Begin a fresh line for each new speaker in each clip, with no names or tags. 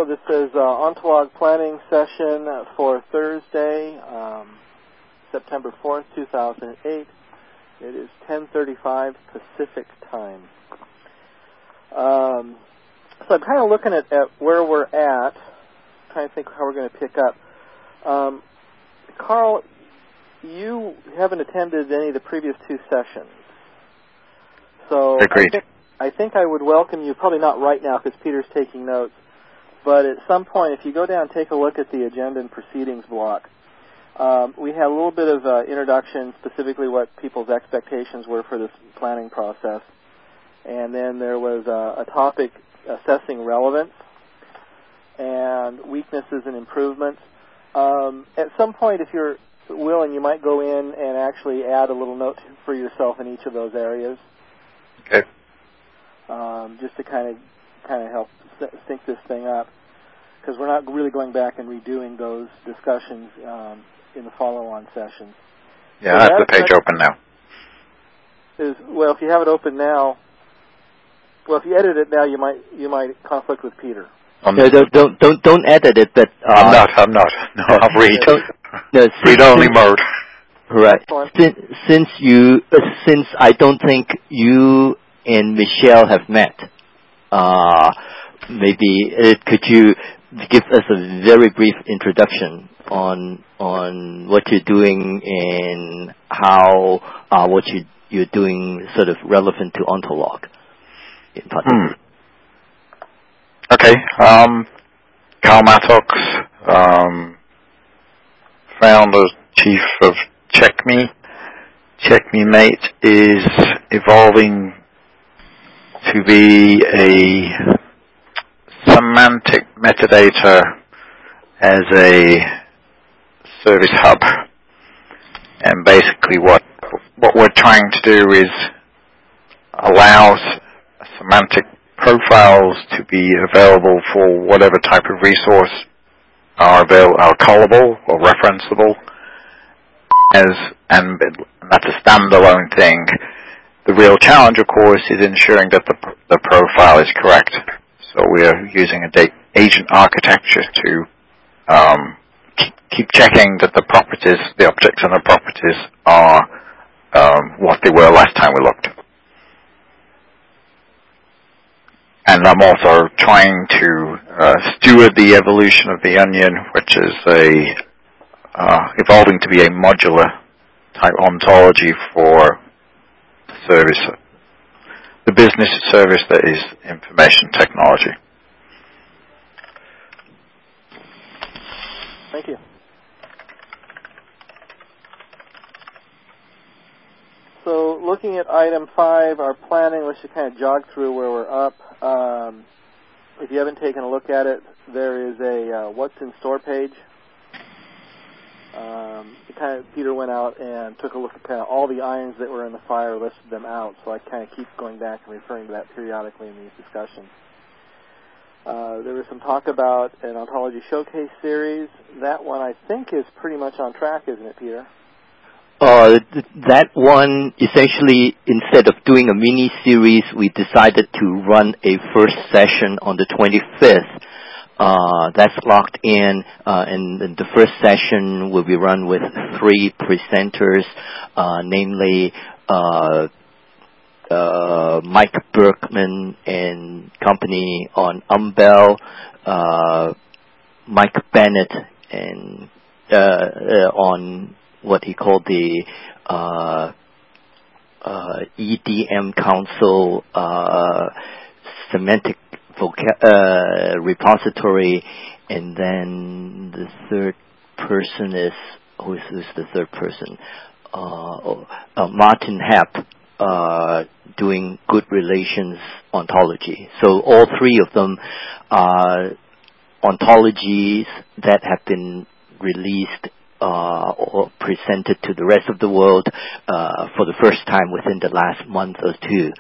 this is Ontolog Planning Session for Thursday, September 4th, 2008. It is 10:35 Pacific Time. So I'm kind of looking at where we're at, trying to think how we're going to pick up. Carl, you haven't attended any of the previous two sessions. So
Agreed.
I think I would welcome you, probably not right now because Peter's taking notes, but at some point if you go down and take a look at the agenda and proceedings block, we had a little bit of introduction, specifically what people's expectations were for this planning process. And then there was a topic assessing relevance and weaknesses and improvements. At some point, if you're willing, you might go in and actually add a little note for yourself in each of those areas.
Okay.
Just to kind of help sync this thing up, because we're not really going back and redoing those discussions in the follow-on sessions.
Yeah, I have the page open now.
Well, if you have it open now, if you edit it now, you might conflict with Peter.
No, don't edit it. But
I'm not. No, I'll read. Read-only mode.
Right. Since I don't think you and Michelle have met, maybe could you give us a very brief introduction on what you're doing and how what you're doing sort of relevant to Ontolog in particular?
Okay. Carl Mattox, founder, chief of CheckMe. CheckMeMate is evolving to be a semantic metadata as a service hub. And basically what we're trying to do is allow semantic profiles to be available for whatever type of resource are callable or referenceable, and that's a standalone thing. The real challenge, of course, is ensuring that the profile is correct. So we are using agent architecture to keep checking that the properties, the objects and the properties are what they were last time we looked. And I'm also trying to steward the evolution of the Onion, which is evolving to be a modular type ontology for service, the business service that is information technology.
Thank you. So looking at item 5, our planning, let's just kind of jog through where we're up. If you haven't taken a look at it, there is a what's in store page. Peter went out and took a look at kind of all the irons that were in the fire, listed them out, so I kind of keep going back and referring to that periodically in these discussions. There was some talk about an ontology showcase series. That one I think is pretty much on track, isn't it, Peter?
That one, essentially, instead of doing a mini-series, we decided to run a first session on the 25th. That's locked in, and the first session will be run with 3 presenters, namely Mike Berkman and company on Umbel, Mike Bennett and on what he called the EDM Council semantic repository, and then the third person is who's the third person? Martin Hepp, doing good relations ontology. So all 3 of them are ontologies that have been released or presented to the rest of the world for the first time within the last month or 2.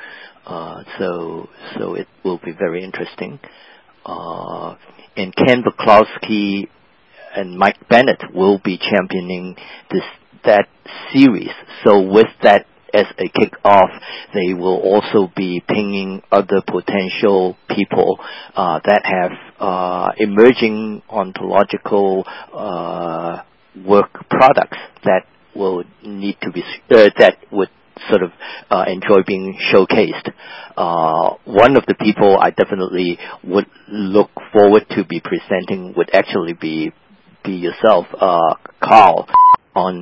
So it will be very interesting. And Ken Buklowski and Mike Bennett will be championing that series. So with that as a kick-off, they will also be pinging other potential people that have emerging ontological work products that will need to be that would sort of enjoy being showcased. One of the people I definitely would look forward to be presenting would actually be yourself, Carl, on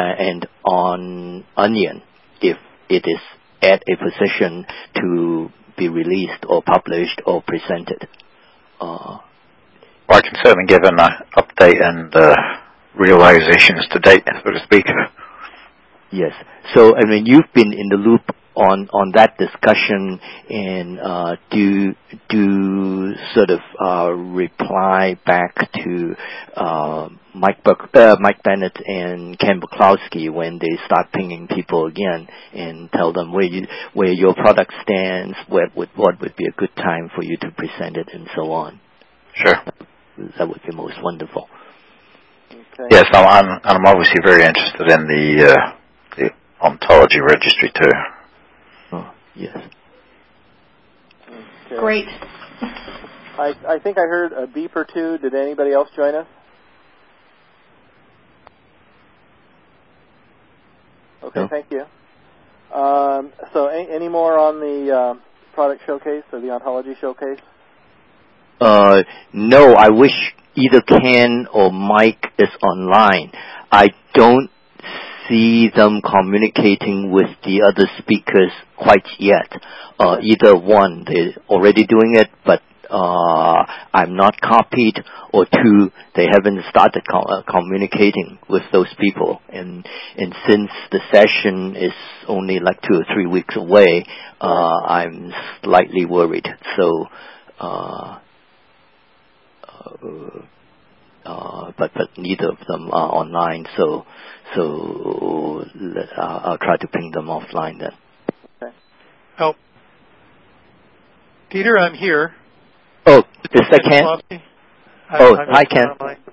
Onion, if it is at a position to be released or published or presented.
Well, I can certainly give an update and realizations to date, so to speak.
Yes. So, I mean, you've been in the loop on that discussion, and do sort of reply back to Mike Bennett and Ken Buklowski when they start pinging people again, and tell them where your product stands, what would be a good time for you to present it, and so on.
Sure.
That would be most wonderful.
Okay.
Yes, I'm obviously very interested in the ontology registry too.
Oh, yes.
Okay.
Great.
I think I heard a beep or two. Did anybody else join us? Okay,
No.
thank you. So any more on the product showcase or the ontology showcase?
No, I wish either Ken or Mike is online. I don't see them communicating with the other speakers quite yet. Either one, they're already doing it, but I'm not copied, or two, they haven't started communicating with those people. And since the session is only like 2 or 3 weeks away, I'm slightly worried. So, but neither of them are online, so I'll try to ping them offline then.
Okay.
Oh, Peter, I'm here.
Oh, is that Ken? Hi, Ken.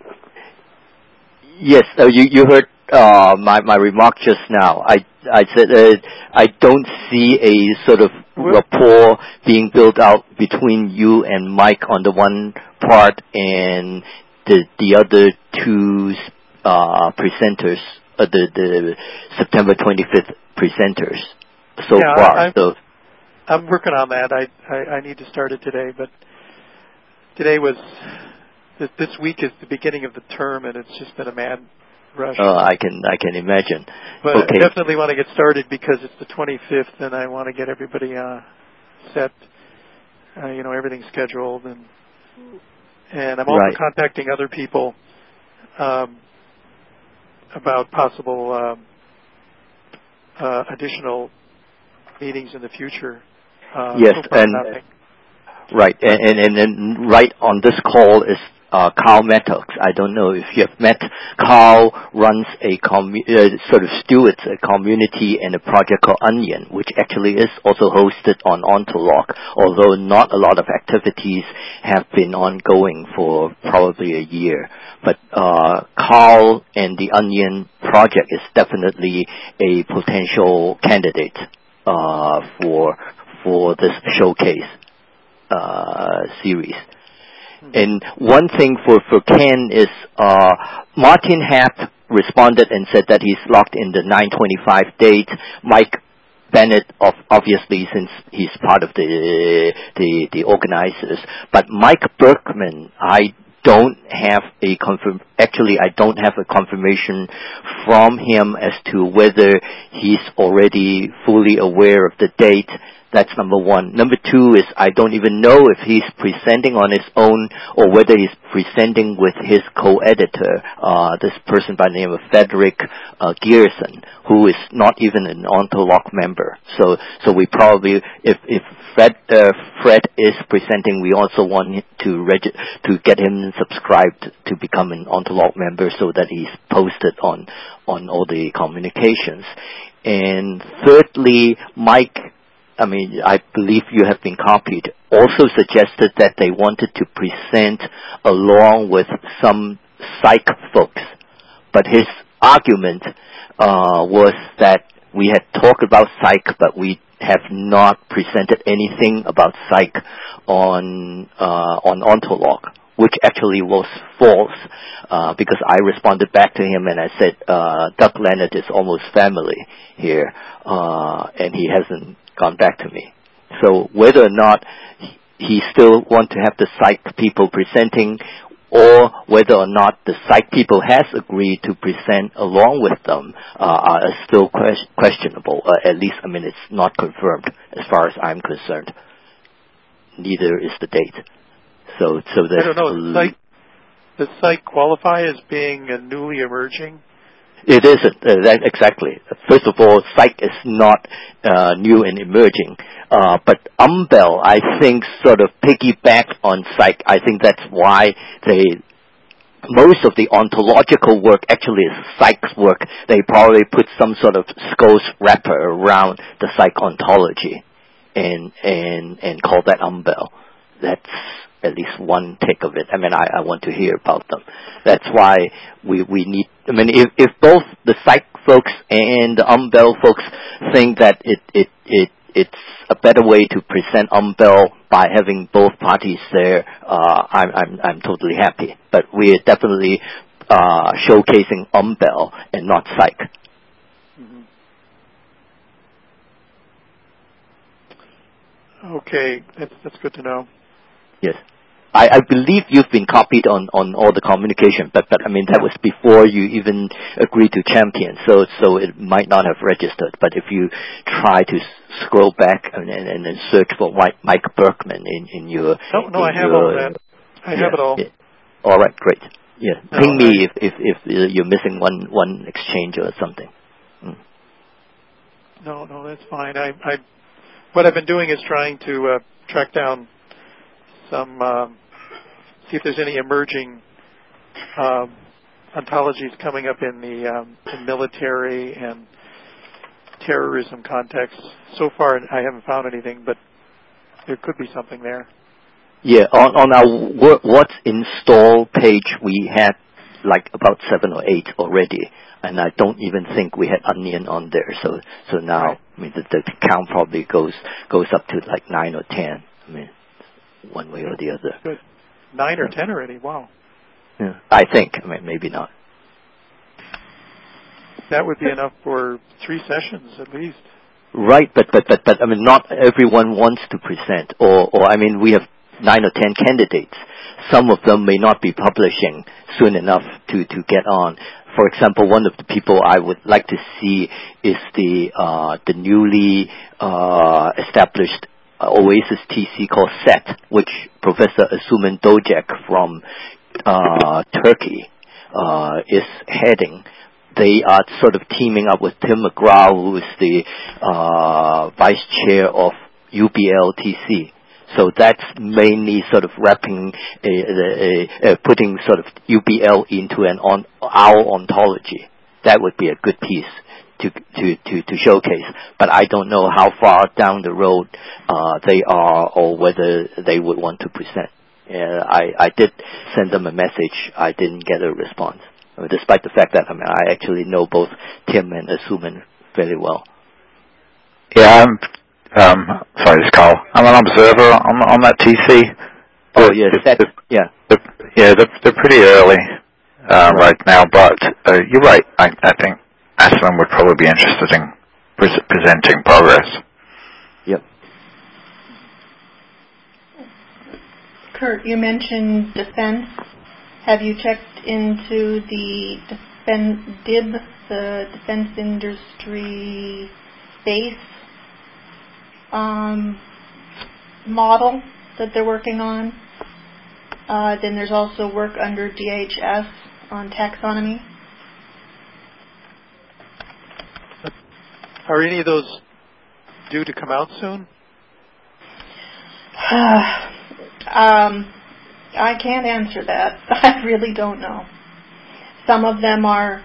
Yes, you heard my remark just now. I said I don't see a sort of rapport being built out between you and Mike on the one part and the other two presenters, the September 25th presenters so far.
I'm working on that. I need to start it today, but today was this week is the beginning of the term, and it's just been a mad rush.
I can imagine.
But
okay.
I definitely want to get started because it's the 25th, and I want to get everybody set. Everything's scheduled, and I'm also contacting other people about possible additional meetings in the future.
Yes, and right, and right on this call is Carl Mattox. I don't know if you have met. Carl runs a sort of stewards a community and a project called Onion, which actually is also hosted on Ontolog, although not a lot of activities have been ongoing for probably a year. But Carl and the Onion project is definitely a potential candidate for this showcase series. And one thing for Ken is Martin Happ responded and said that he's locked in the 9/25 date. Mike Bennett, obviously, since he's part of the organizers, but Mike Berkman, I don't have a confirmation from him as to whether he's already fully aware of the date. That's number one. Number two is I don't even know if he's presenting on his own or whether he's presenting with his co-editor, this person by the name of Frederick Gearson, who is not even an Ontolog member. So we probably, if Fred is presenting, we also want to get him subscribed to become an Ontolog member so that he's posted on all the communications. And thirdly, Mike, I believe you have been copied, also suggested that they wanted to present along with some psych folks. But his argument was that We had talked about psych, but we have not presented anything about psych on Ontolog, which actually was false, because I responded back to him and I said, Doug Leonard is almost family here, and he hasn't gone back to me. So whether or not he still want to have the psych people presenting, or whether or not the psych people has agreed to present along with them, are still questionable. At least, it's not confirmed as far as I'm concerned. Neither is the date. So
I don't know. Does psych qualify as being a newly emerging?
It isn't. Exactly. First of all, psych is not new and emerging. But Umbel, I think, sort of piggybacked on psych. I think that's why most of the ontological work actually is psych's work. They probably put some sort of SCOS wrapper around the psych ontology and call that Umbel. That's at least one take of it. I want to hear about them. That's why we need, if both the psych folks and the Umbel folks think that it's a better way to present Umbel by having both parties there, I'm totally happy. But we're definitely showcasing Umbel and not psych.
Okay, that's good to know.
Yes. I believe you've been copied on all the communication, but that was before you even agreed to champion, so it might not have registered. But if you try to scroll back and search for Mike Berkman in your...
No, I have all that. I have it all.
Yeah. All right, great. Yeah, ping me if you're missing one exchange or something.
No, that's fine. What I've been doing is trying to track down some, see if there's any emerging ontologies coming up in the military and terrorism context. So far, I haven't found anything, but there could be something there.
Yeah, on our what's installed page, we had like about 7 or 8 already, and I don't even think we had Onion on there. So now, right. The count probably goes up to like 9 or 10. One way or the other.
Good. 9 or 10 already. Wow.
Yeah, I think. Maybe not.
That would be enough for 3 sessions at least.
Right, but not everyone wants to present, or we have 9 or 10 candidates. Some of them may not be publishing soon enough to get on. For example, one of the people I would like to see is the newly established Oasis TC called SET, which Professor Asuman Dojek from Turkey is heading. They are sort of teaming up with Tim McGraw, who is the vice chair of UBL-TC. So that's mainly sort of wrapping, putting sort of UBL into our ontology. That would be a good piece to showcase. But I don't know how far down the road they are, or whether they would want to present. I did send them a message. I didn't get a response, despite the fact that I actually know both Tim and Asuman fairly well.
Yeah, sorry, this is Carl. I'm an observer on that TC.
Oh, yes,
they're pretty early right now, but you're right. I think Aslan would probably be interested in presenting progress.
Yep.
Kurt, you mentioned defense. Have you checked into the DIB, the Defense Industry Base model that they're working on? Then there's also work under DHS on taxonomy.
Are any of those due to come out soon?
I can't answer that. I really don't know. Some of them are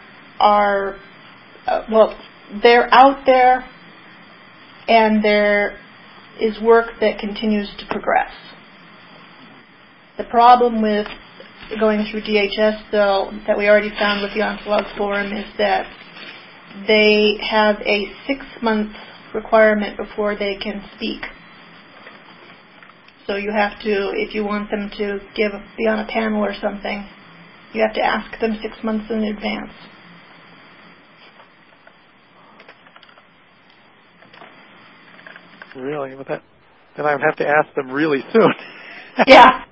they're out there, and there is work that continues to progress. The problem with going through DHS, though, that we already found with the Ontolog Forum, is that they have a 6-month requirement before they can speak. So you have to, if you want them to be on a panel or something, you have to ask them 6 months in advance.
Really? With that, then I would have to ask them really soon.
Yeah.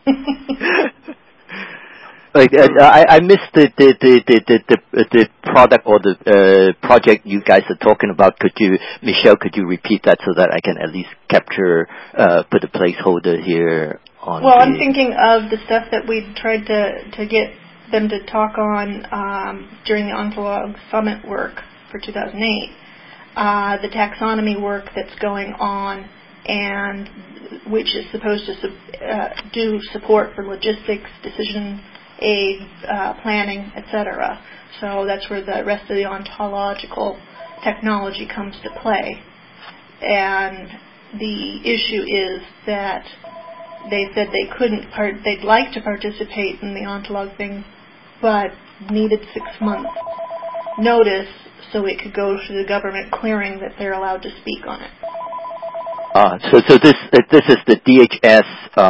Like I missed the product or the project you guys are talking about. Michelle, could you repeat that so that I can at least capture, put a placeholder here on?
Well, I'm thinking of the stuff that we tried to get them to talk on during the Ontolog Summit work for 2008. The taxonomy work that's going on, and which is supposed to do support for logistics, decision aid, planning, etc. So that's where the rest of the ontological technology comes to play. And the issue is that they said they couldn't they'd like to participate in the Ontolog thing, but needed 6 months notice so it could go to the government clearing that they're allowed to speak on it.
So this is the DHS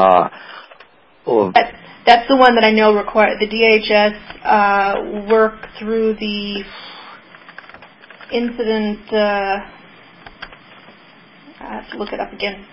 That's the one that I know require the DHS work through the incident. I have to look it up again.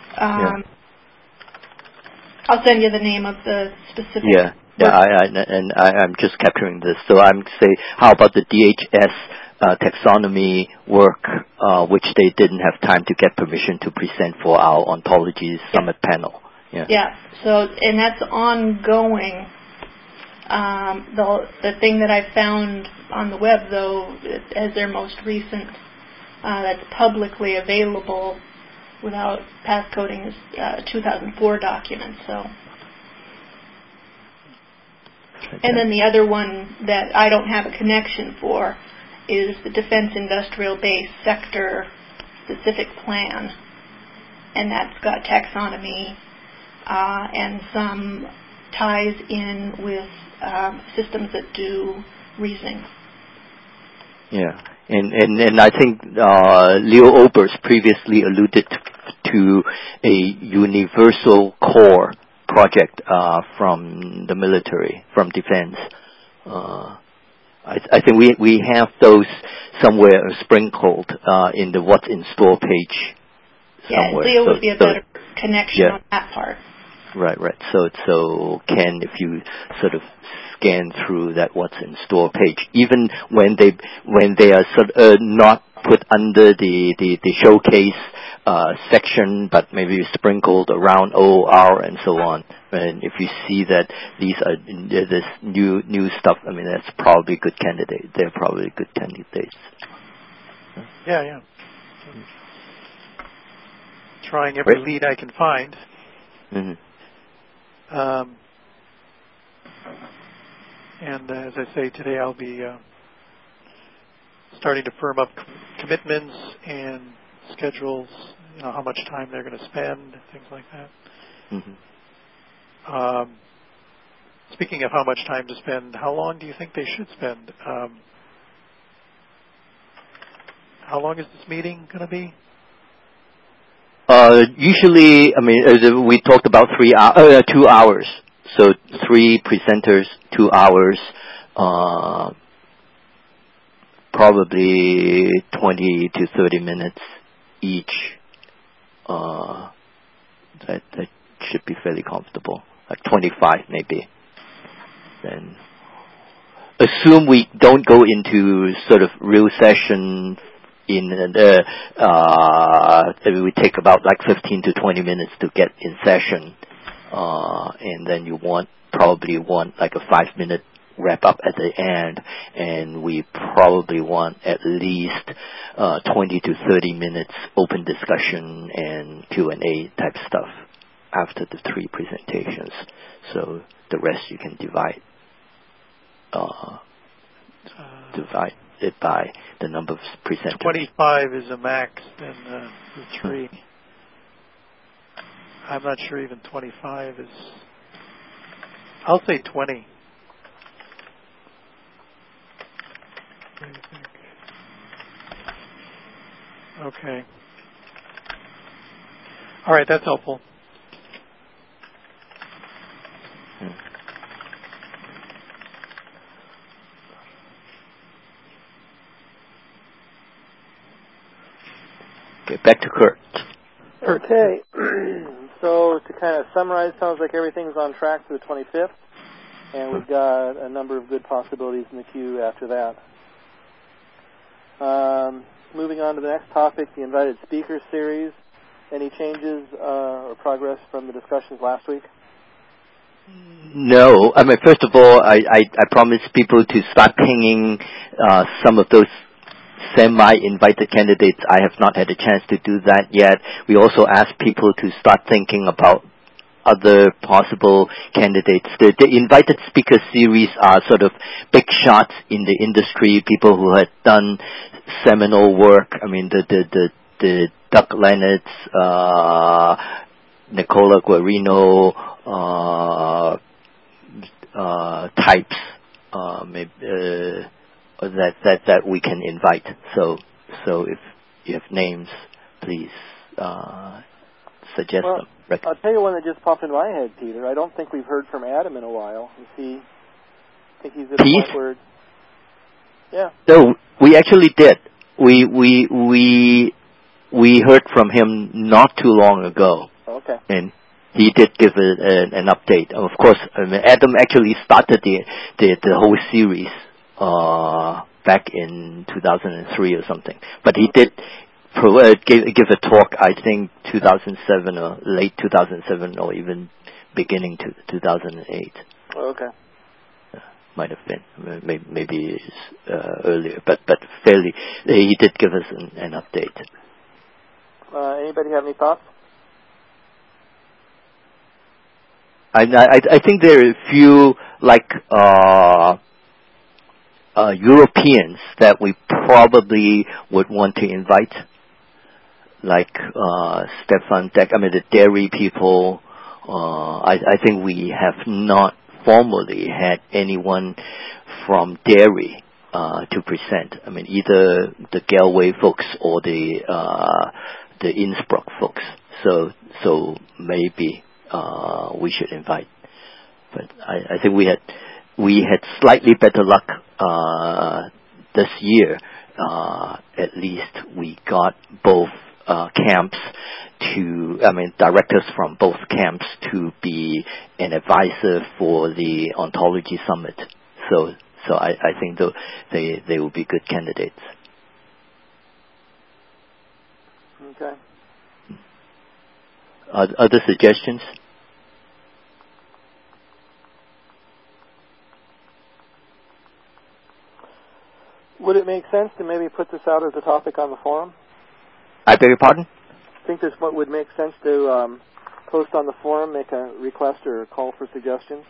I'll send you the name of the specific.
Yeah. I'm just capturing this. So I'm saying, how about the DHS taxonomy work, which they didn't have time to get permission to present for our Ontology Summit panel?
Yeah. So, and that's ongoing. The thing that I found on the web, though, as their most recent, that's publicly available without passcoding, is 2004 document. So. And then the other one that I don't have a connection for is the Defense Industrial Base Sector Specific Plan. And that's got taxonomy and some ties in with systems that do reasoning. Yeah.
And I think Leo Obers previously alluded to a universal core project from the military, from defense. I think we have those somewhere sprinkled in the What's in Store page somewhere.
Yeah, Leo would be a better connection on that part.
Right. So Ken, if you sort of scan through that What's in Store page, even when they are sort of not put under the showcase section, but maybe sprinkled around OR and so on. And if you see that these are this new stuff, I mean that's probably good candidate. They're probably good candidates.
Yeah. Trying every lead I can find.
Mm-hmm.
And as I say, today I'll be starting to firm up commitments and schedules, how much time they're going to spend, things like that.
Mm-hmm.
Speaking of how much time to spend, how long do you think they should spend? How long is this meeting going to be?
Usually, we talked about 2 hours. So 3 presenters, 2 hours, probably 20 to 30 minutes each. That should be fairly comfortable. Like 25 maybe. Then assume we don't go into sort of real session we take about like 15 to 20 minutes to get in session. And then you probably want like a 5-minute wrap up at the end, and we probably want at least 20 to 30 minutes open discussion and Q&A type stuff after the 3 presentations. So the rest you can divide it by the number of presenters.
25 is a max, then the 3. I'm not sure even 25 is... I'll say 20. What do you think? Okay. All right, that's helpful.
Okay, back to Kurt.
Okay. So to kind of summarize, sounds like everything's on track for the 25th, and we've got a number of good possibilities in the queue after that. Moving on to the next topic, the invited speakers series. Any changes or progress from the discussions last week?
No. I mean, first of all, I promised people to start pinging some of those semi-invited candidates. I have not had a chance to do that yet. We also asked people to start thinking about other possible candidates. The invited speaker series are sort of big shots in the industry, people who had done seminal work. I mean, the Doug Lennertz, Nicola Guarino types, maybe that we can invite. So if you have names, please suggest them.
I'll tell you one that just popped into my head, Peter. I don't think we've heard from Adam in a while. I think he's at the point where... Yeah.
No, we actually did. We heard from him not too long ago.
Okay.
And he did give an update. Of course, I mean, Adam actually started the whole series back in 2003 or something. But he did give a talk, I think 2007 or late 2007 or even beginning to 2008.
Okay.
Might have been, maybe earlier, but fairly. He did give us an update.
Anybody have any thoughts?
I think there are a few Europeans that we probably would want to invite, like Stefan Deck. I mean, the dairy people. I think we have not formally had anyone from dairy to present. I mean, either the Galway folks or the Innsbruck folks. So maybe we should invite. But I think we had slightly better luck this year. At least we got both camps directors from both camps to be an advisor for the Ontology Summit. So I think they will be good candidates.
Okay.
Other suggestions?
Would it make sense to maybe put this out as a topic on the forum?
I beg your pardon?
I think this would make sense to post on the forum, make a request or a call for suggestions.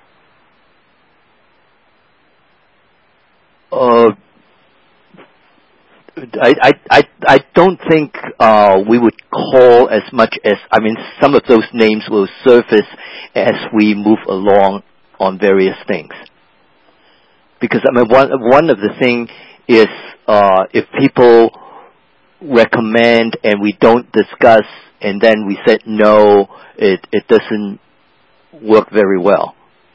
I don't think we would call as much as, some of those names will surface as we move along on various things. Because one of the things is if people recommend and we don't discuss and then we said no, it doesn't work very well.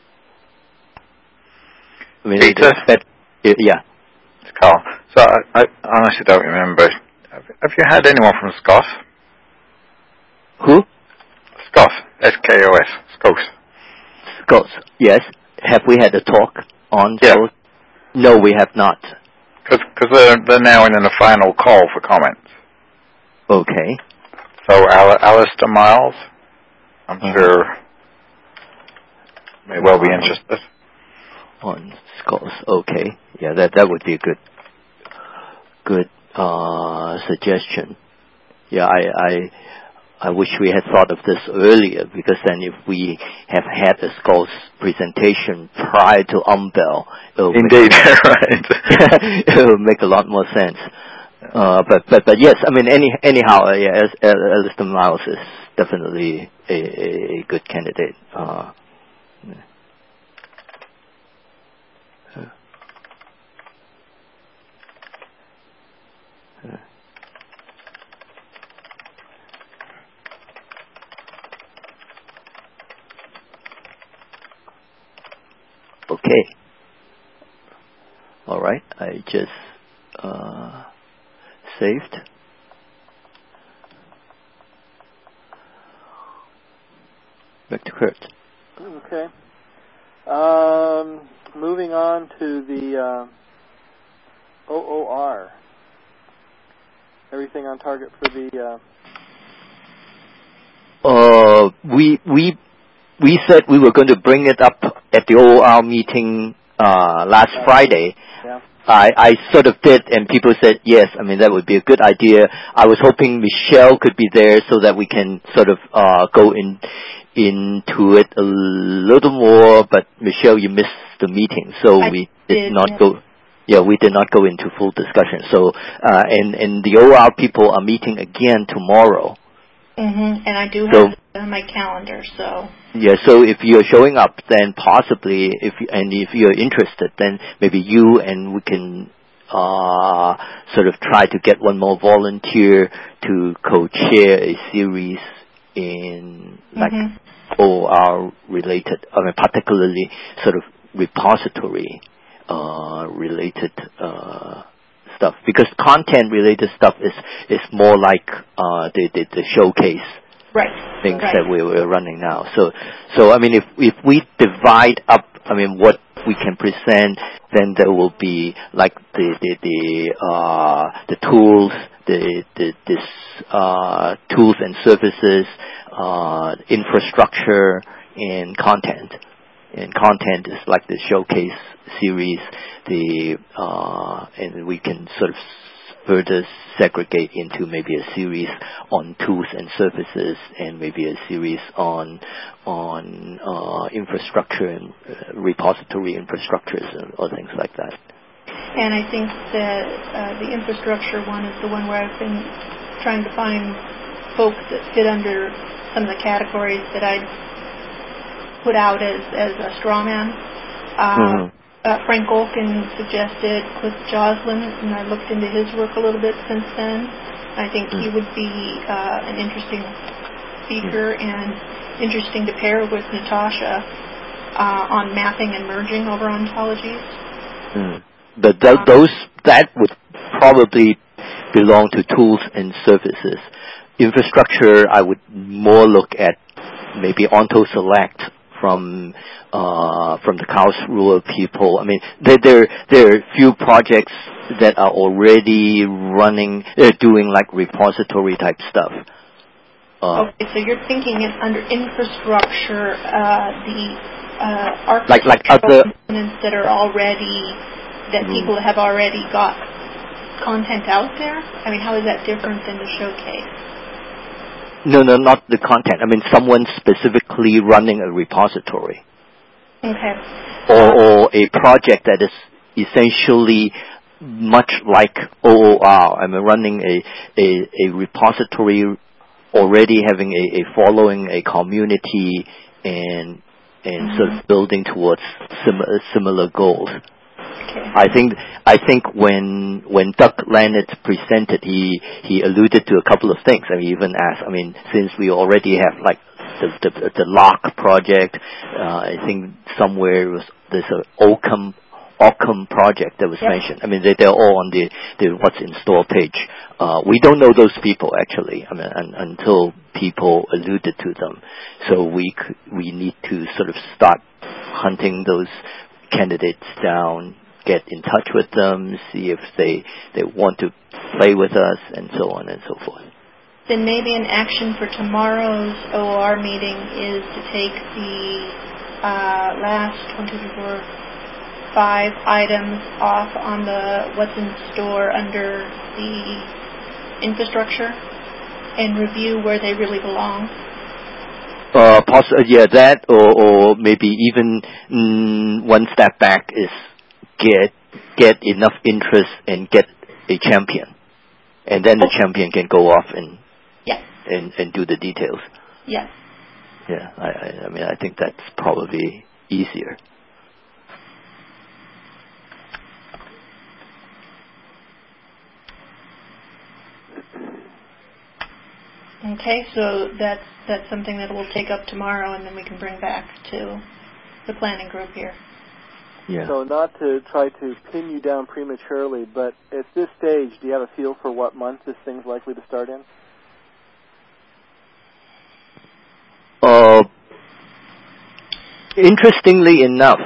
Peter?
Yeah.
Carl. So I honestly don't remember. Have you had anyone from SCOS?
Who?
SCOS. SKOS. SCOS.
SCOS. Yes. Have we had a talk on SCOS? No, we have not.
Because they're now in the final call for comments.
Okay.
So Alistair Miles, I'm sure, may well be interested.
On SCOS. Okay. Yeah, that would be a good suggestion. Yeah, I wish we had thought of this earlier, because then if we have had a SCOS presentation prior to Umbel,
indeed, right,
it will make a lot more sense. But yes, anyhow, Alistair Miles is definitely a good candidate. Okay. All right. I just saved. Back to Kurt.
Okay. Moving on to the OOR. Everything on target for the.
We said we were going to bring it up at the OOR meeting last Friday.
Yeah.
I sort of did, and people said yes. I mean, that would be a good idea. I was hoping Michelle could be there so that we can sort of go into it a little more. But Michelle, you missed the meeting, so we did not go. Yeah, we did not go into full discussion. So, and the OR people are meeting again tomorrow.
Mm-hmm. And I do have it on my calendar, so.
Yeah, so if you're showing up, then possibly, if you're interested, then maybe you and we can sort of try to get one more volunteer to co-chair a series in like OR related, I mean, particularly sort of repository related stuff, because content related stuff is more like the showcase things that we were running now. So I mean, if we divide up, I mean, what we can present, then there will be like the tools, tools and services, infrastructure, and content. And content is like the showcase series, and we can sort of further segregate into maybe a series on tools and services, and maybe a series on infrastructure and repository infrastructures or things like that.
And I think that the infrastructure one is the one where I've been trying to find folks that fit under some of the categories that I put out as a straw man. Frank Olkin suggested Cliff Joslin, and I looked into his work a little bit since then. I think he would be an interesting speaker and interesting to pair with Natasha on mapping and merging over ontologies.
But that would probably belong to tools and services. Infrastructure, I would more look at maybe OntoSelect from the Karlsruhe people. I mean, there are few projects that are already running, doing like repository type stuff.
Okay, so you're thinking under infrastructure, the architectural
like other
components that are already, that people have already got content out there? I mean, how is that different than the showcase?
No, not the content. I mean, someone specifically running a repository.
Okay.
Or a project that is essentially much like OOR. I mean, running a repository, already having a following, a community, and sort of building towards similar goals. I think when Doug Leonard presented, he alluded to a couple of things. I mean, even asked, I mean, since we already have like the LOCK project, I think somewhere there's an Occam project that was mentioned. I mean, they're all on the what's in store page. We don't know those people actually. I mean, until people alluded to them. So we need to sort of start hunting those candidates down, get in touch with them, see if they want to play with us, and so on and so forth.
Then maybe an action for tomorrow's OR meeting is to take the last 5 items off on the what's in store under the infrastructure and review where they really belong.
That or maybe even one step back is get enough interest and get a champion, and then the champion can go off and do the details.
Yes.
Yeah, I mean, I think that's probably easier.
Okay, so that's something that we'll take up tomorrow, and then we can bring back to the planning group here.
Yeah.
So not to try to pin you down prematurely, but at this stage, do you have a feel for what month this thing's likely to start in?
Interestingly enough,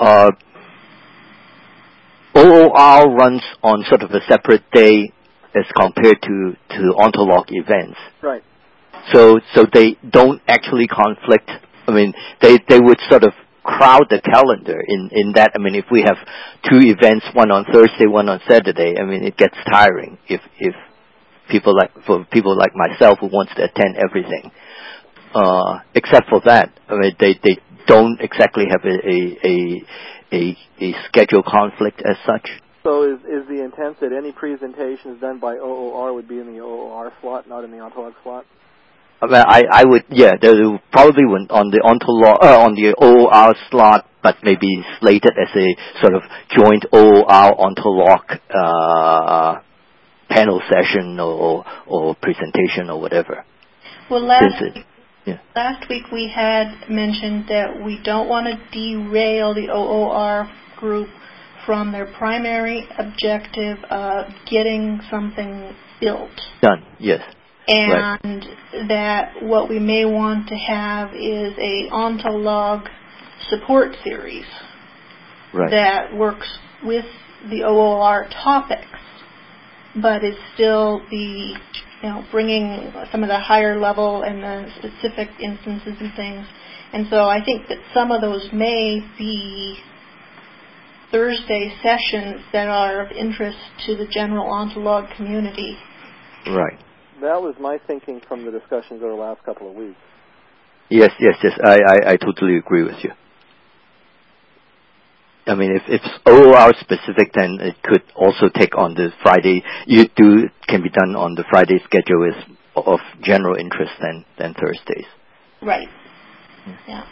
OOR runs on sort of a separate day as compared to ontolog events.
Right.
So they don't actually conflict. I mean, they would sort of crowd the calendar in that. I mean, if we have two events, one on Thursday, one on Saturday, I mean, it gets tiring if people like myself who wants to attend everything. Except for that, I mean, they don't exactly have a schedule conflict as such.
So is the intent that any presentations done by OOR would be in the OOR slot, not in the ontolog slot?
I would, yeah, they probably went on the on the OOR slot, but maybe slated as a sort of joint OOR ontolog panel session or presentation or whatever.
Well, last week we had mentioned that we don't want to derail the OOR group from their primary objective of getting something built.
Done, yes.
And that what we may want to have is a ontolog support series that works with the OOR topics, but is still bringing some of the higher level and the specific instances and things. And so I think that some of those may be Thursday sessions that are of interest to the general ontolog community.
Right.
That was my thinking from the discussions over the last couple of weeks.
Yes. I totally agree with you. I mean, if it's OOR specific, then it could also take on the Friday. Can be done on the Friday schedule is of general interest than Thursdays.
Right. Yeah.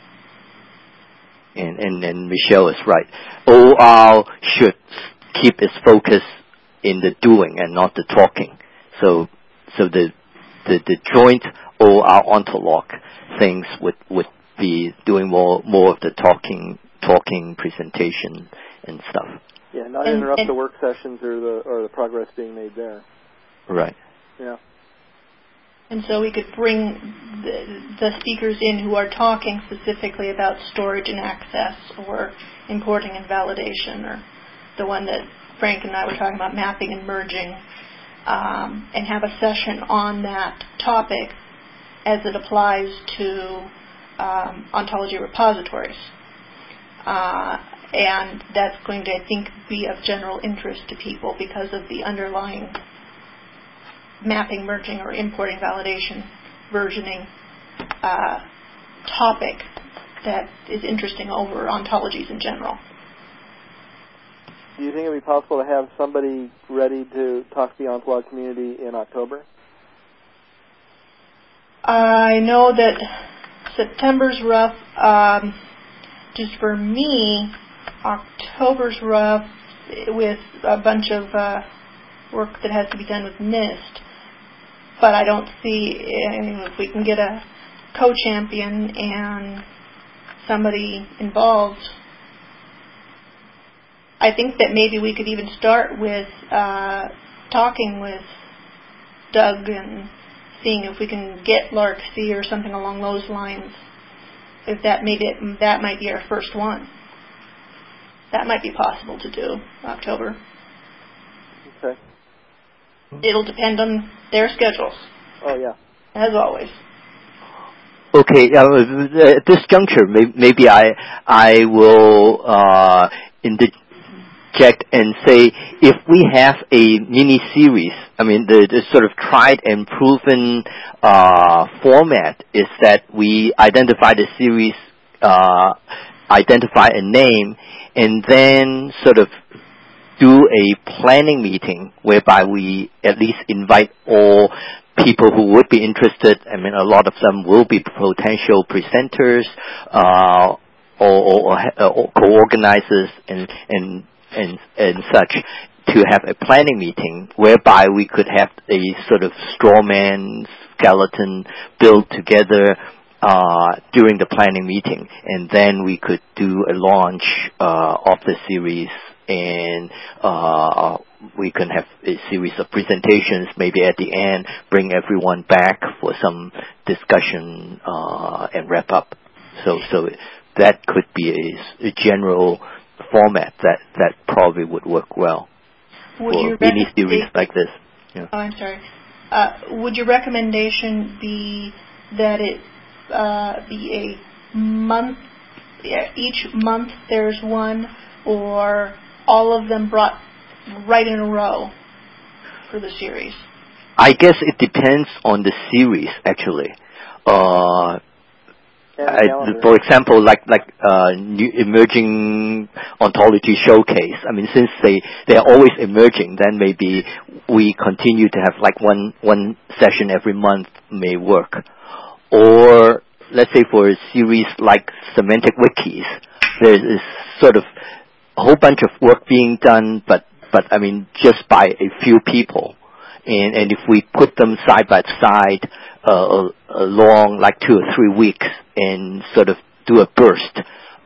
And Michelle is right. OOR should keep its focus in the doing and not the talking. So the joint OOR ontolog things would be doing more of the talking presentation and stuff.
Yeah, not interrupt the work sessions or the progress being made there.
Right.
Yeah.
And so we could bring the speakers in who are talking specifically about storage and access or importing and validation, or the one that Frank and I were talking about, mapping and merging, and have a session on that topic as it applies to ontology repositories. And that's going to, I think, be of general interest to people because of the underlying mapping, merging, or importing, validation, versioning topic that is interesting over ontologies in general.
Do you think it would be possible to have somebody ready to talk to the ontolog community in October?
I know that September's rough. Just for me, October's rough with a bunch of work that has to be done with NIST. But I don't see, if we can get a co-champion and somebody involved, I think that maybe we could even start with talking with Doug and seeing if we can get LARC-C or something along those lines. If that might be our first one. That might be possible to do October.
Okay.
It'll depend on their schedules.
Oh yeah.
As always.
Okay. At this juncture, maybe I will interject and say, if we have a mini series, I mean the sort of tried and proven format is that we identify the series, identify a name, and then sort of do a planning meeting whereby we at least invite all people who would be interested. I mean, a lot of them will be potential presenters or co-organizers and such, to have a planning meeting whereby we could have a sort of straw man skeleton built together during the planning meeting, and then we could do a launch of the series, and we can have a series of presentations. Maybe at the end, bring everyone back for some discussion and wrap up. So that could be a general format that probably would work well for mini series like this. Yeah.
Oh, I'm sorry. Would your recommendation be that it be a month? Each month there's one, or all of them brought right in a row for the series?
I guess it depends on the series, actually. For example, like new emerging ontology showcase. I mean, since they are always emerging, then maybe we continue to have like one session every month may work. Or let's say for a series like semantic wikis, there is sort of a whole bunch of work being done, but I mean just by a few people, and if we put them side by side along like 2 or 3 weeks and sort of do a burst,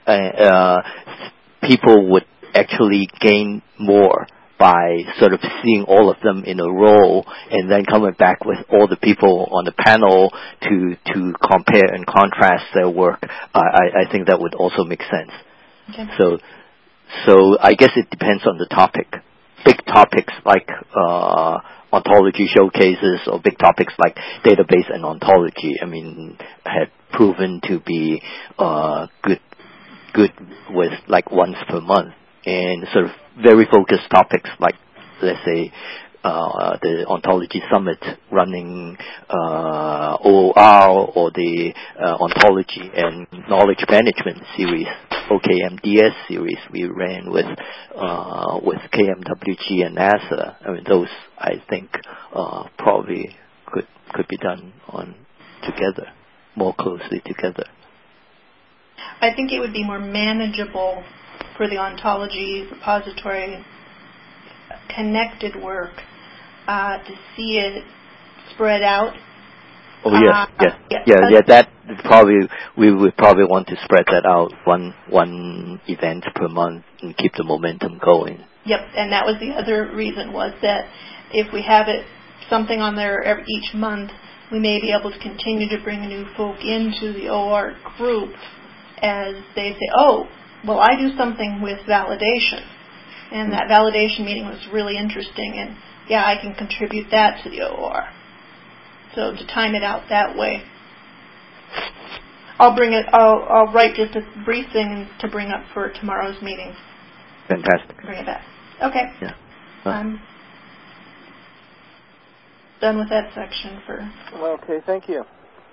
people would actually gain more by sort of seeing all of them in a row and then coming back with all the people on the panel to compare and contrast their work. I think that would also make sense. Okay. So I guess it depends on the topic. Big topics like ontology showcases or big topics like database and ontology, I mean, had proven to be good with like once per month. And sort of very focused topics like, let's say, the Ontology Summit running OOR or the Ontology and Knowledge Management series, OKMDS series we ran with KMWG and NASA. I mean, those I think probably could be done together, more closely together.
I think it would be more manageable for the ontology repository connected work to see it spread out.
Oh yes. That probably we would probably want to spread that out one event per month and keep the momentum going.
Yep, and that was the other reason, was that if we have it something on there each month, we may be able to continue to bring new folk into the OART group as they say, oh, well, I do something with validation, and that validation meeting was really interesting, and yeah, I can contribute that to the OR. So to time it out that way, I'll write just a brief thing to bring up for tomorrow's meeting.
Fantastic.
Bring it back. Okay.
Yeah.
I'm done with that section for.
Well, okay, thank you.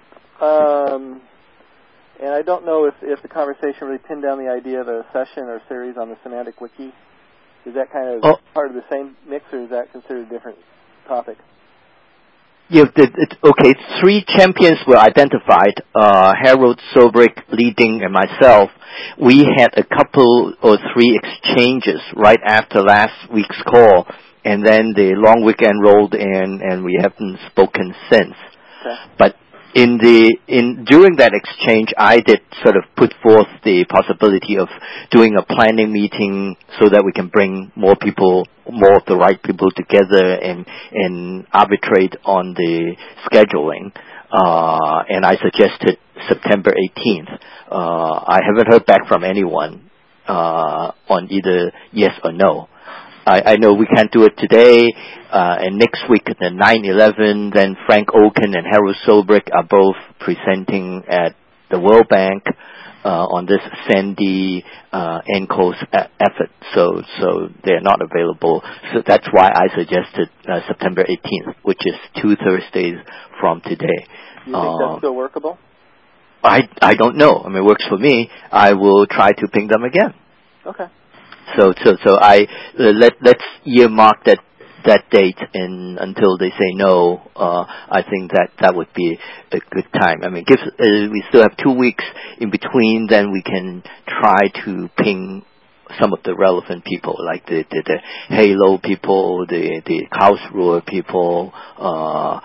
And I don't know if the conversation really pinned down the idea of a session or series on the semantic wiki. Is that kind of part of the same mix, or is that considered a different topic?
Yeah, okay, 3 champions were identified, Harold Sobrick leading and myself. We had a couple or 3 exchanges right after last week's call, and then the long weekend rolled in and we haven't spoken since. Okay. But during that exchange, I did sort of put forth the possibility of doing a planning meeting so that we can bring more of the right people together and arbitrate on the scheduling. And I suggested September 18th. I haven't heard back from anyone on either yes or no. I know we can't do it today, and next week at the 9/11, then Frank Oken and Harold Sobrick are both presenting at the World Bank on this Sandy NCOS effort, so they're not available. So that's why I suggested September 18th, which is 2 Thursdays from today.
Do you think that's still workable?
I don't know. I mean, it works for me. I will try to ping them again.
Okay.
So let's earmark that date, and until they say no, I think that would be a good time. I mean, we still have 2 weeks in between, then we can try to ping some of the relevant people, like the Halo people, the Karlsruhe people,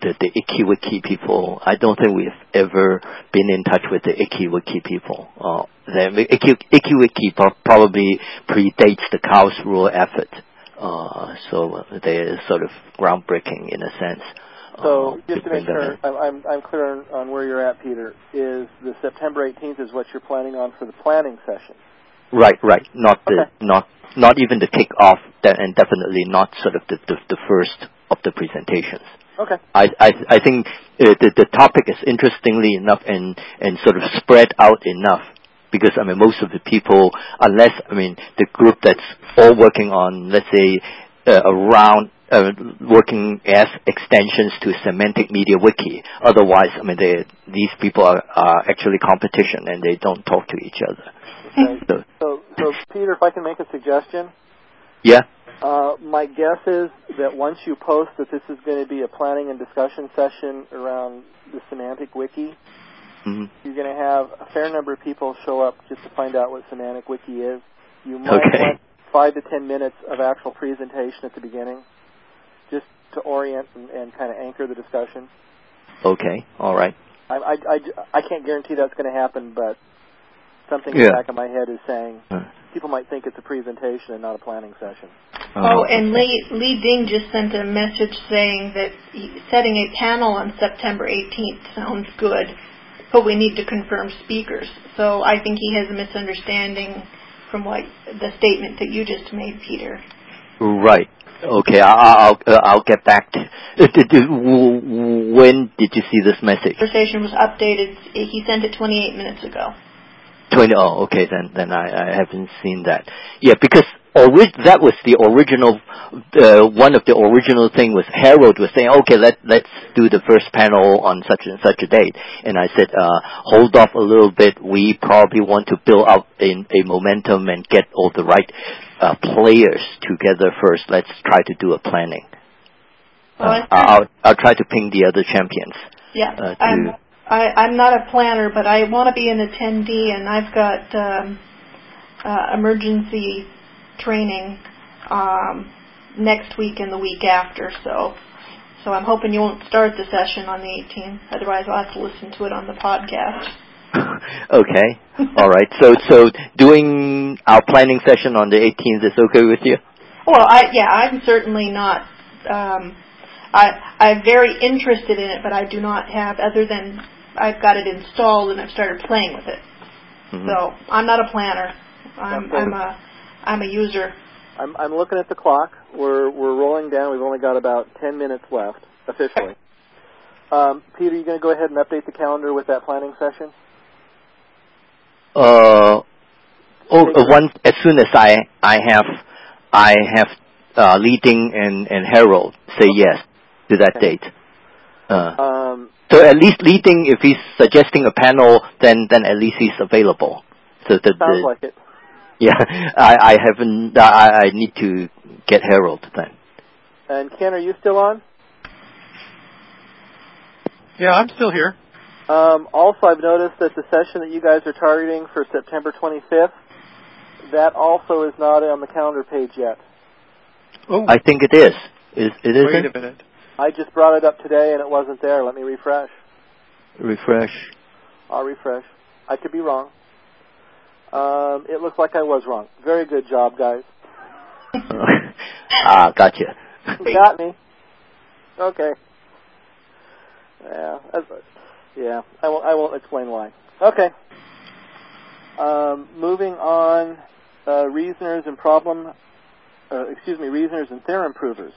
the IkiWiki people. I don't think we've ever been in touch with the IkiWiki people. The IkiWiki probably predates the Karlsruhe effort, so they're sort of groundbreaking in a sense.
So just to make sure I'm clear on where you're at, Peter, is the September 18th is what you're planning on for the planning session?
Right. Not even the kickoff, and definitely not sort of the first of the presentations.
Okay.
I think the topic is interestingly enough and sort of spread out enough, because I mean most of the people, unless the group that's all working on, let's say, around working as extensions to Semantic Media Wiki. Otherwise, these people are actually competition and they don't talk to each other.
Okay. So Peter, if I can make a suggestion.
Yeah.
My guess is that once you post that this is going to be a planning and discussion session around the Semantic Wiki, you're going to have a fair number of people show up just to find out what Semantic Wiki is. You might want 5 to 10 minutes of actual presentation at the beginning, just to orient and kind of anchor the discussion.
Okay, all right.
I can't guarantee that's going to happen, but something in the back of my head is saying people might think it's a presentation and not a planning session.
Oh, and Li Ding just sent a message saying that setting a panel on September 18th sounds good, but we need to confirm speakers. So I think he has a misunderstanding from what the statement that you just made, Peter.
Right. Okay, I'll get back to. When did you see this message?
The conversation was updated. He sent it 28 minutes ago.
20. Oh, okay. Then I haven't seen that. Yeah, because that was the original. One of the original thing was Harold was saying, okay, let's do the first panel on such and such a date, and I said, hold off a little bit. We probably want to build up a momentum and get all the right players together first. Let's try to do a planning. I'll try to ping the other champions.
Yeah. I'm not a planner, but I want to be an attendee, and I've got emergency training next week and the week after, so I'm hoping you won't start the session on the 18th. Otherwise, I'll have to listen to it on the podcast.
Okay, all right. So doing our planning session on the 18th is okay with you?
Well, I'm certainly not. I'm very interested in it, but I do not have, other than I've got it installed and I've started playing with it. So I'm not a planner. I'm a user.
I'm looking at the clock. We're rolling down. We've only got about 10 minutes left officially. Peter, you going to go ahead and update the calendar with that planning session?
Once as soon as I have Li Ding and Harold say yes to that date. So at least Li Ding, if he's suggesting a panel, then at least he's available. So
sounds like it.
Yeah, I haven't. I need to get Harold then.
And Ken, are you still on?
Yeah, I'm still here.
Also, I've noticed that the session that you guys are targeting for September 25th, that also is not on the calendar page yet.
Oh,
I think it is. It isn't?
Wait a minute.
I just brought it up today and it wasn't there. Let me refresh. I'll refresh. I could be wrong. It looks like I was wrong. Very good job, guys.
Gotcha.
You got me. Okay. Yeah. I won't explain why. Okay. Moving on. Reasoners and theorem provers.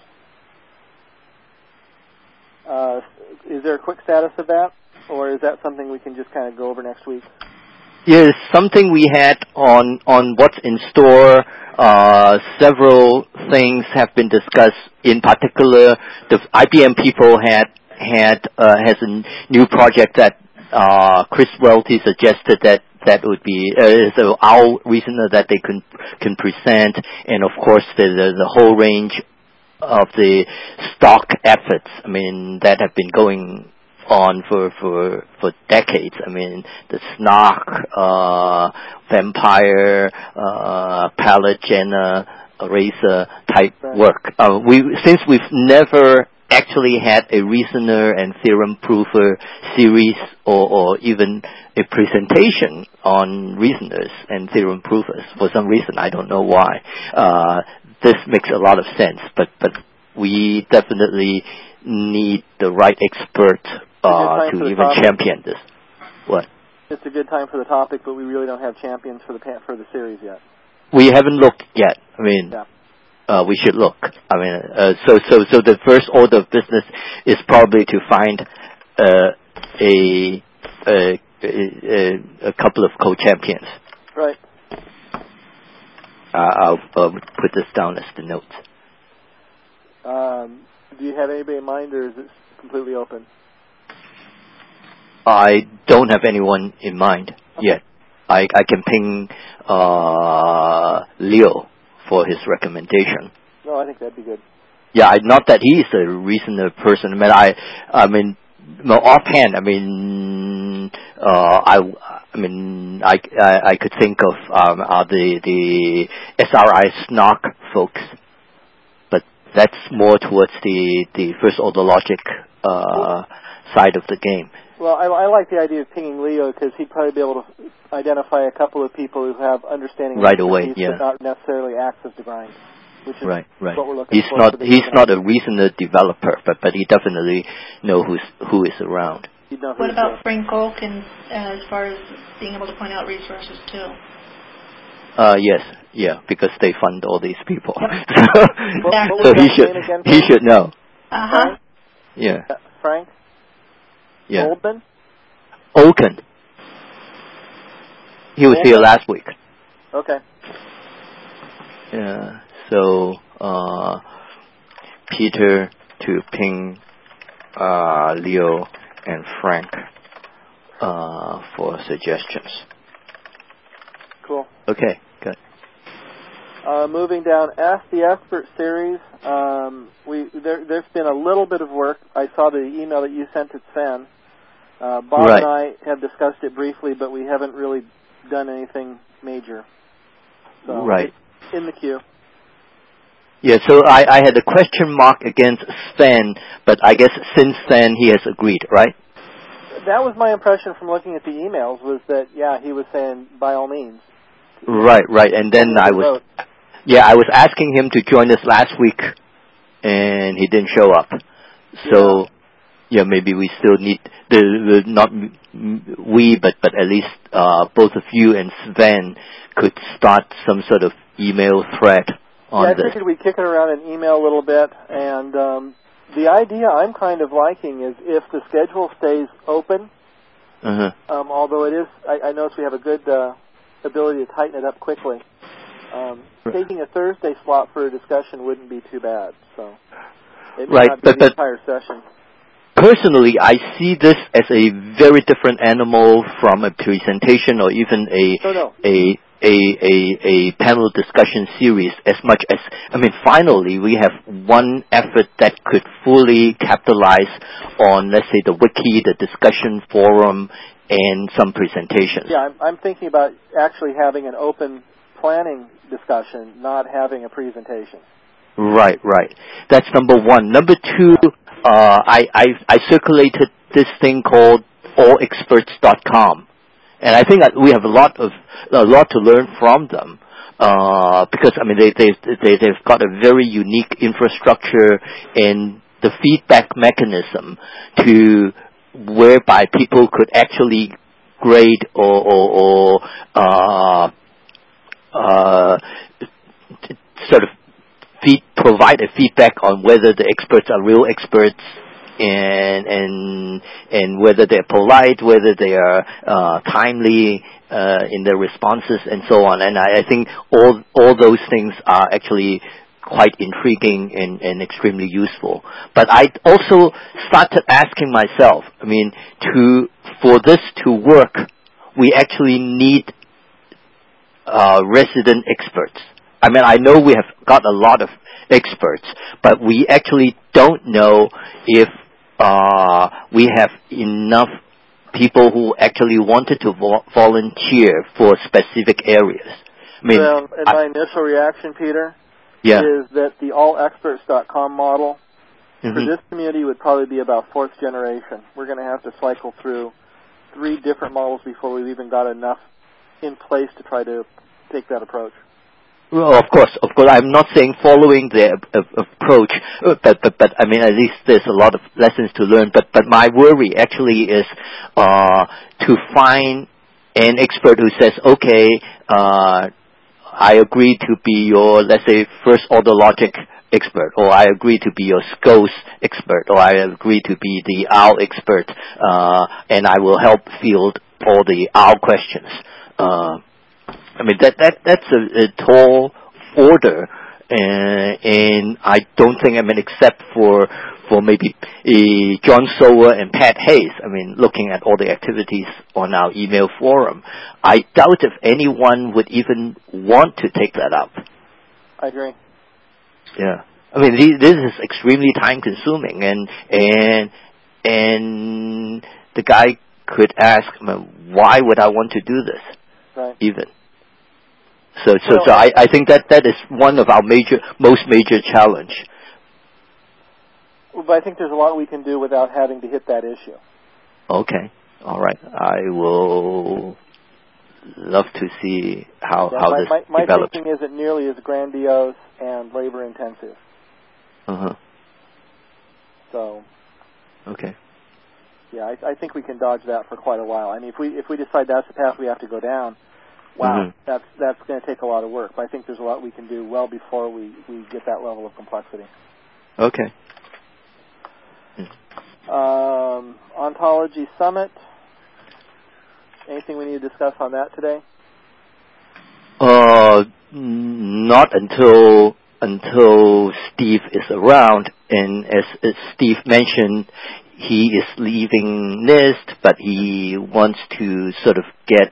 Is there a quick status of that, or is that something we can just kind of go over next week?
Yes, something we had on what's in store. Several things have been discussed. In particular, the IBM people has a new project that Chris Welty suggested that would be so our reasoner that they can present, and of course the whole range of the stock efforts. That have been going on for decades. The SNARK, Vampire, Palette, Jenna, Eraser type work. Since we've never actually had a reasoner and theorem prover series or even a presentation on reasoners and theorem provers. For some reason, I don't know why. This makes a lot of sense, but we definitely need the right expert to even champion this. What?
It's a good time for the topic, but we really don't have champions for the series yet. We
haven't looked yet. I mean, we should look. I mean, so the first order of business is probably to find a couple of co-champions.
Right.
I'll put this down as the note.
Do you have anybody in mind, or is it completely open?
I don't have anyone in mind yet. I can ping Leo for his recommendation.
No, I think that'd be good.
Yeah, not that he's a reasoner person. I mean, offhand, I could think of the SRI SNOC folks, but that's more towards the first order logic side of the game.
Well, I like the idea of pinging Leo because he'd probably be able to identify a couple of people who have understanding
right away,
but not necessarily access to grind, which is what we're looking for.
He's not a reasoner developer, but he definitely knows who is around.
What about Frank Olkin as far as being able to point out resources too?
Yes, because they fund all these people.
Exactly.
So he should know.
Uh-huh.
Yeah.
Frank?
Yeah.
Goldman?
Olkin. He was here last week.
Okay.
Yeah. So Peter to ping Leo and Frank for suggestions.
Cool.
Okay, good.
Moving down, Ask the Expert series. There's been a little bit of work. I saw the email that you sent to Sven. Bob and I have discussed it briefly, but we haven't really done anything major. So it's in the queue.
Yeah, so I had a question mark against Sven, but I guess since then he has agreed, right?
That was my impression from looking at the emails, was that, he was saying by all means.
Right. And then I was asking him to join us last week, and he didn't show up. So, maybe we still need, not we, but at least both of you and Sven could start some sort of email thread on this.
I figured we'd kick it around in email a little bit, and the idea I'm kind of liking is if the schedule stays open, although it is, I notice we have a good ability to tighten it up quickly. Taking a Thursday slot for a discussion wouldn't be too bad. So it may not be the entire session.
Personally, I see this as a very different animal from a presentation or even a panel discussion series. As much as finally we have one effort that could fully capitalize on, let's say, the wiki, the discussion forum, and some presentations.
Yeah, I'm thinking about actually having an open planning discussion, not having a presentation.
Right. That's number one. Number two, I circulated this thing called allexperts.com, and I think that we have a lot to learn from them because they've got a very unique infrastructure and the feedback mechanism to whereby people could actually grade or sort of provide a feedback on whether the experts are real experts and whether they're polite, whether they are timely in their responses, and so on. And I think all those things are actually quite intriguing and extremely useful. But I also started asking myself, for this to work, we actually need resident experts. I know we have got a lot of experts, but we actually don't know if we have enough people who actually wanted to volunteer for specific areas.
My initial reaction, Peter, is that the allexperts.com model For this community, would probably be about fourth generation. We're going to have to cycle through 3 different models before we've even got enough in place to try to take that approach.
Well, of course. I'm not saying following the approach, but I mean, at least there's a lot of lessons to learn. But my worry actually is to find an expert who says, okay, I agree to be your, let's say, first order logic expert, or I agree to be your SCOS expert, or I agree to be the OWL expert, and I will help field all the OWL questions. I mean, that's a tall order, and I don't think, I mean, except for maybe John Sower and Pat Hayes, I mean, looking at all the activities on our email forum, I doubt if anyone would even want to take that up.
I agree.
Yeah. I mean, this is extremely time-consuming, and the guy could ask, why would I want to do this?
Right.
Even. So I think that is one of our most major challenge.
But I think there's a lot we can do without having to hit that issue.
Okay. All right. I will love to see how this develops.
My thinking isn't nearly as grandiose and labor-intensive.
Uh-huh.
So.
Okay.
Yeah, I think we can dodge that for quite a while. I mean, if we decide that's the path we have to go down, wow, that's going to take a lot of work. But I think there's a lot we can do well before we get that level of complexity.
Okay.
Ontology Summit. Anything we need to discuss on that today?
Not until Steve is around, and as Steve mentioned, he is leaving NIST, but he wants to sort of get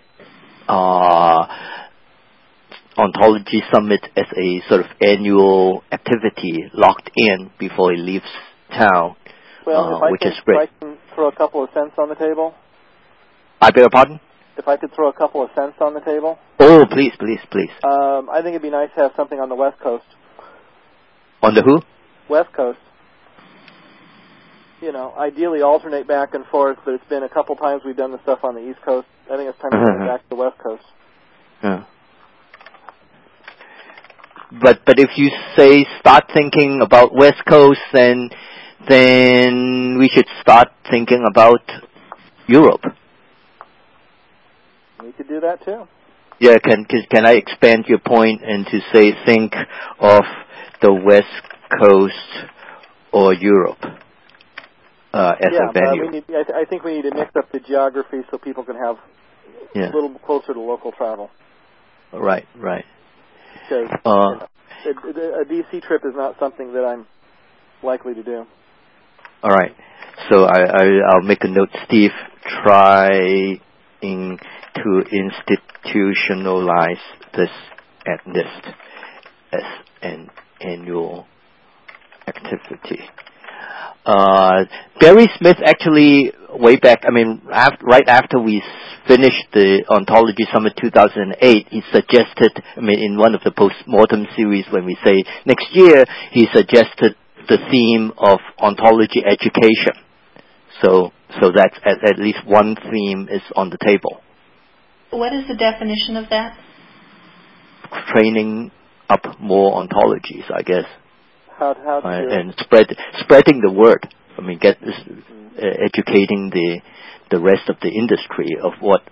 Ontology Summit as a sort of annual activity locked in before he leaves town.
Well,
which is great.
If I can throw a couple of cents on the table.
I beg your pardon?
If I could throw a couple of cents on the table.
Oh, please.
I think it'd be nice to have something on the West Coast.
On the who?
West Coast. You know, ideally alternate back and forth, but it's been a couple times we've done the stuff on the East Coast. I think it's time to go back to the West Coast.
Yeah. But if you say start thinking about West Coast, then we should start thinking about Europe.
We could do that too.
Yeah, can I expand your point and to say think of the West Coast or Europe as a venue?
I think we need to mix up the geography so people can have a little closer to local travel.
Right.
Because a DC trip is not something that I'm likely to do.
All right. So I'll make a note. Steve, trying to institutionalize this at NIST as an annual activity. Barry Smith actually, way back, I mean, right after we finished the Ontology Summit 2008, he suggested, I mean, in one of the post-mortem series when we say next year, he suggested the theme of ontology education. So that's at least one theme is on the table.
What is the definition of that?
Training up more ontologies, I guess.
How to
and spreading the word. I mean, educating the rest of the industry of what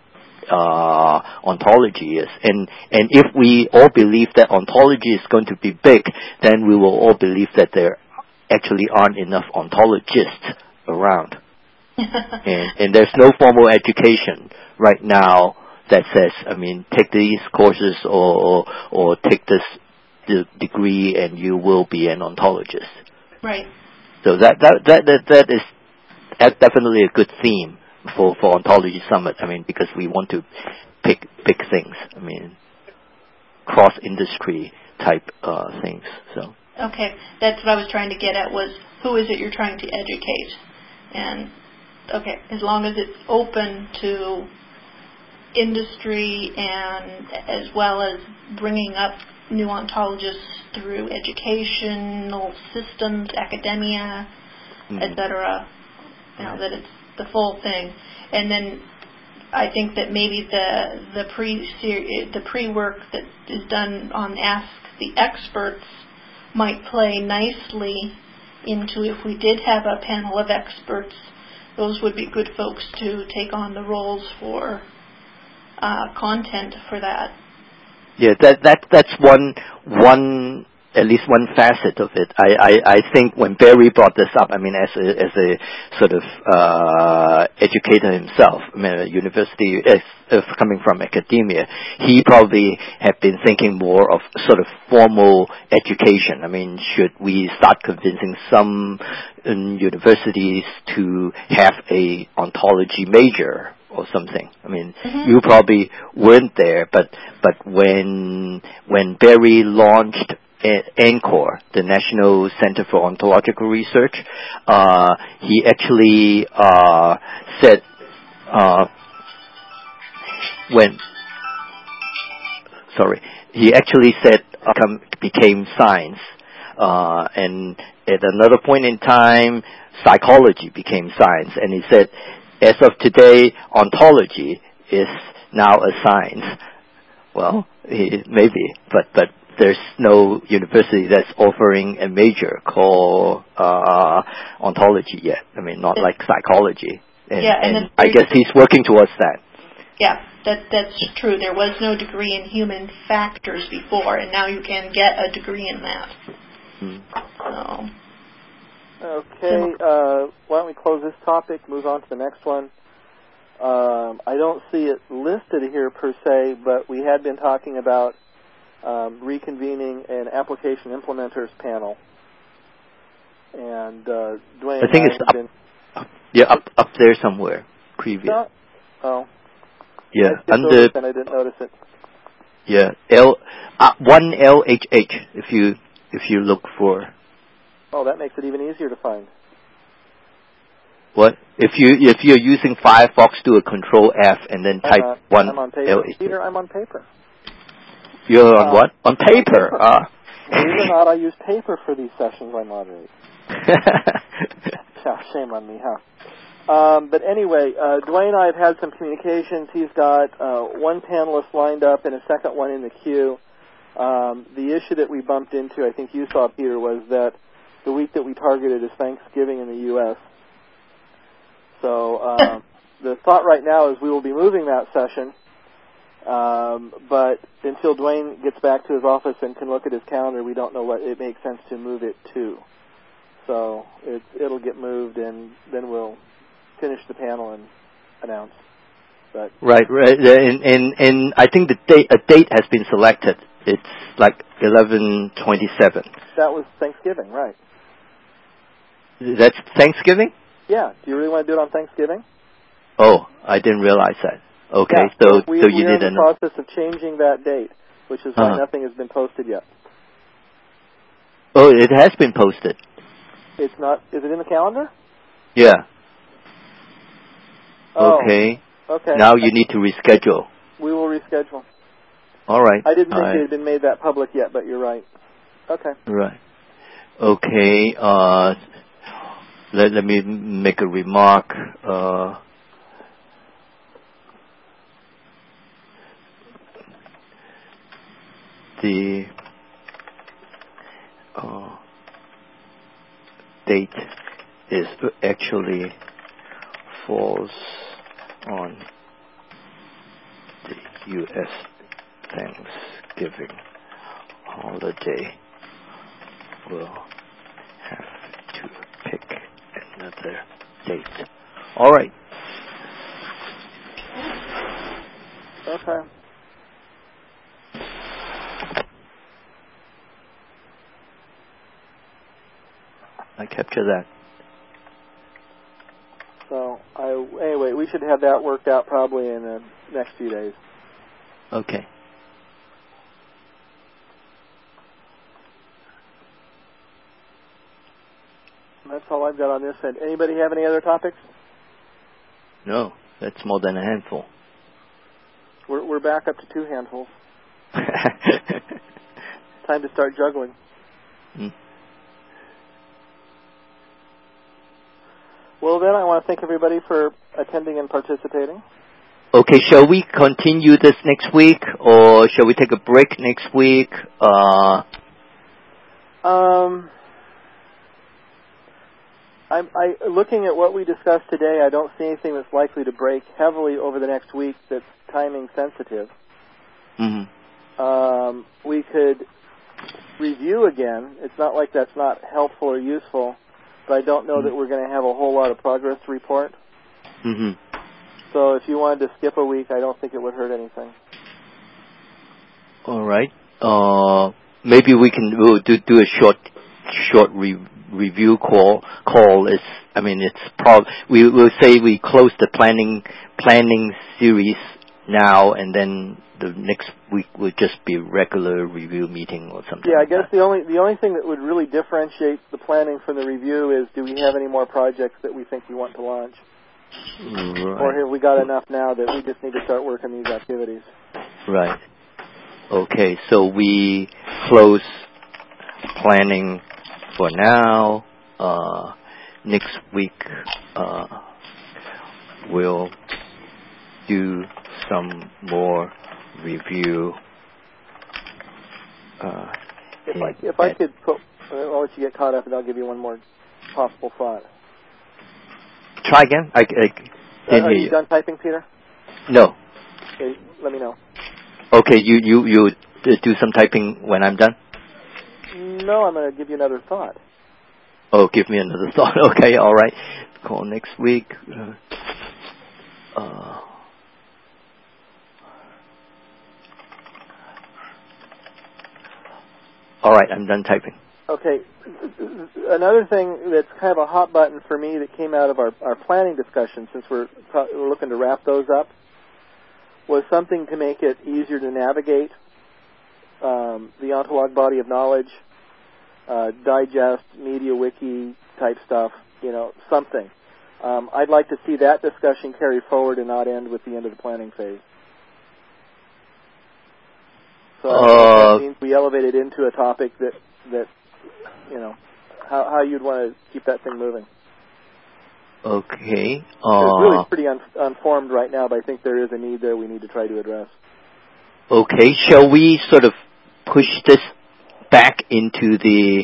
ontology is. And if we all believe that ontology is going to be big, then we will all believe that there actually aren't enough ontologists around. and there's no formal education right now that says, I mean, take these courses or take this degree and you will be an ontologist.
Right.
So that is definitely a good theme for Ontology Summit. I mean, because we want to pick things. I mean, cross-industry type things. So.
Okay, that's what I was trying to get at, was who is it you're trying to educate? And, okay, as long as it's open to industry and as well as bringing up new ontologists through educational systems, academia, etc. You know, that it's the full thing. And then I think that maybe the pre-work that is done on Ask the Experts might play nicely into, if we did have a panel of experts, those would be good folks to take on the roles for content for that.
Yeah, that's one at least one facet of it. I think when Barry brought this up, I mean, as a sort of educator himself, I mean, a university coming from academia, he probably had been thinking more of sort of formal education. I mean, should we start convincing some universities to have a ontology major or something? I mean, you probably weren't there, but when Barry launched ANCOR, the National Center for Ontological Research, he actually said became science, and at another point in time, psychology became science, and he said, as of today, ontology is now a science. Well, maybe, but there's no university that's offering a major called ontology yet. I mean, not like psychology. And I guess he's working towards that.
Yeah, that's true. There was no degree in human factors before, and now you can get a degree in that. So.
Okay, why don't we close this topic, move on to the next one. I don't see it listed here per se, but we had been talking about reconvening an application implementers panel. And Dwayne,
I think it's up there somewhere, previous.
Oh.
Yeah,
under. And I didn't notice it.
Yeah, 1LHH if you look for.
Oh, that makes it even easier to find.
What? If you're using Firefox, do a Control F and then type 1.
I'm on paper. Peter, I'm on paper.
You're on what? On paper.
Believe it or not, I use paper for these sessions I moderate. Shame on me, huh? But anyway, Dwayne and I have had some communications. He's got one panelist lined up and a second one in the queue. The issue that we bumped into, I think you saw, Peter, was that the week that we targeted is Thanksgiving in the U.S. So the thought right now is we will be moving that session, but until Dwayne gets back to his office and can look at his calendar, we don't know what it makes sense to move it to. So it'll get moved, and then we'll finish the panel and announce. But
right, and I think a date has been selected. It's like 11/27.
That was Thanksgiving, right?
That's Thanksgiving?
Yeah. Do you really want to do it on Thanksgiving?
Oh, I didn't realize that. Okay,
yeah,
so
we
you
are
didn't.
in the process of changing that date, which is why nothing has been posted yet.
Oh, it has been posted.
It's not. Is it in the calendar?
Yeah.
Oh,
okay.
Okay.
Now you need to reschedule.
We will reschedule.
All right.
I didn't think it had been made that public yet, but you're right. Okay.
Right. Okay. Let me make a remark. The date is actually falls on the U.S. Thanksgiving holiday. We'll have to pick another date. All right.
Okay.
I capture that.
So, anyway, we should have that worked out probably in the next few days.
Okay.
That's all I've got on this end. Anybody have any other topics?
No, that's more than a handful.
We're back up to 2 handfuls. time to start juggling.
Mm.
Well, then I want to thank everybody for attending and participating.
Okay, shall we continue this next week, or shall we take a break next week?
Looking at what we discussed today, I don't see anything that's likely to break heavily over the next week that's timing sensitive.
Mm-hmm.
We could review again. It's not like that's not helpful or useful, but I don't know that we're going to have a whole lot of progress to report.
Mm-hmm.
So if you wanted to skip a week, I don't think it would hurt anything.
All right. Maybe we'll do a short review call. We'll say we close the planning series now, and then the next week will just be regular review meeting or something.
Yeah, I guess the only thing that would really differentiate the planning from the review is, do we have any more projects that we think we want to launch?
Right.
Or have we got enough now that we just need to start working these activities?
Right. Okay, so we close planning for now. Next week we'll do some more review.
If I could I'll let you get caught up, and I'll give you one more possible thought.
Try again? I didn't
Are
hear
you done typing, Peter?
No.
Okay, let me know.
Okay, you do some typing when I'm done?
No, I'm going to give you another thought.
Oh, give me another thought. Okay, all right. Call next week. All right, I'm done typing.
Okay. Another thing that's kind of a hot button for me that came out of our planning discussion, since we're looking to wrap those up, was something to make it easier to navigate the Ontolog body of knowledge, digest, media wiki type stuff, something. I'd like to see that discussion carry forward and not end with the end of the planning phase. So that means we elevate it into a topic that how you'd want to keep that thing moving.
Okay.
It's really pretty unformed right now, but I think there is a need there we need to try to address.
Okay. Shall we sort of push this back into the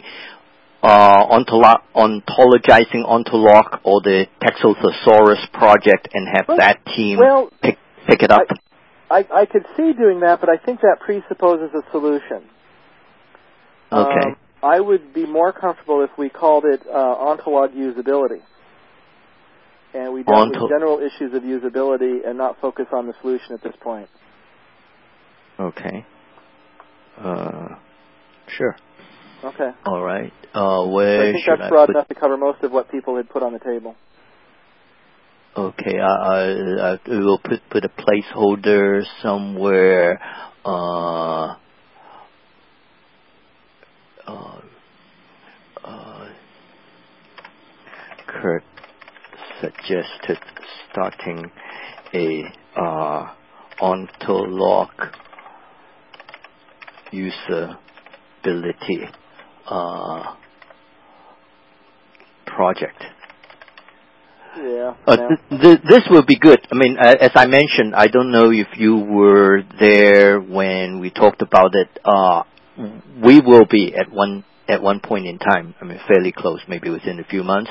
ontologizing Ontolog or the Textosaurus project and have that team pick it up?
I could see doing that, but I think that presupposes a solution.
Okay.
I would be more comfortable if we called it Ontolog usability. And we dealt with general issues of usability and not focus on the solution at this point.
Okay. Sure.
Okay.
All right.
I think that's broad enough to cover most of what people had put on the table.
Okay. I will put a placeholder somewhere. Kurt suggested starting a Ontolog usability project.
Yeah.
This will be good. I mean, as I mentioned, I don't know if you were there when we talked about it. We will be at one point in time, I mean, fairly close, maybe within a few months,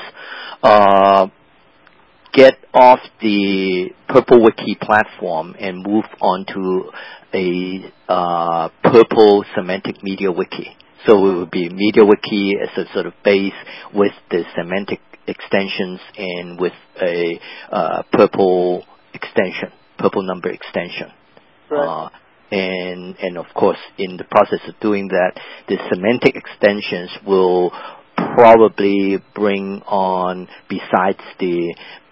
get off the Purple Wiki platform and move on to a Purple Semantic Media Wiki. So it would be Media Wiki as a sort of base with the semantic extensions and with a Purple extension, Purple number extension.
Right.
And of course, in the process of doing that, the semantic extensions will probably bring on, besides the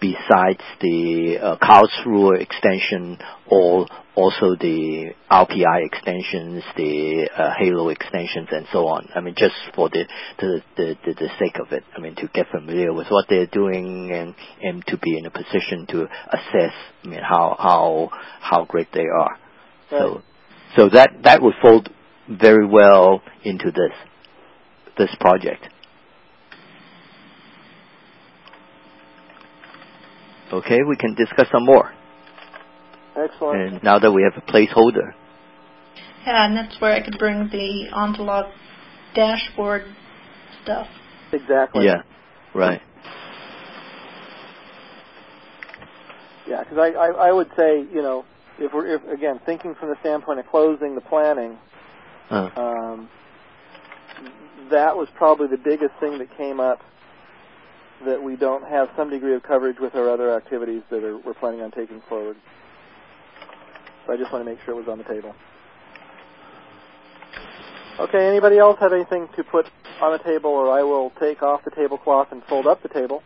Karlsruhe extension, or also the RPI extensions, the Halo extensions, and so on. I mean, just for the sake of it. I mean, to get familiar with what they're doing and to be in a position to assess, I mean, how great they are.
Right.
So that would fold very well into this project. Okay, we can discuss some more.
Excellent.
And now that we have a placeholder.
Yeah, and that's where I could bring the Ontolog dashboard stuff.
Exactly.
Yeah, right.
Yeah, because I would say, you know, if again thinking from the standpoint of closing the planning, that was probably the biggest thing that came up, that we don't have some degree of coverage with our other activities that we're planning on taking forward. So I just want to make sure it was on the table. Okay, anybody else have anything to put on the table, or I will take off the tablecloth and fold up the table?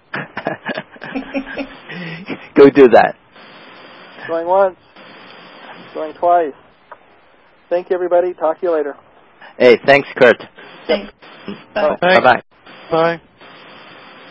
Go do that.
Going once. Going twice. Thank you, everybody. Talk to you later.
Hey, thanks, Kurt.
Thanks.
Bye.
Bye-bye.
Bye.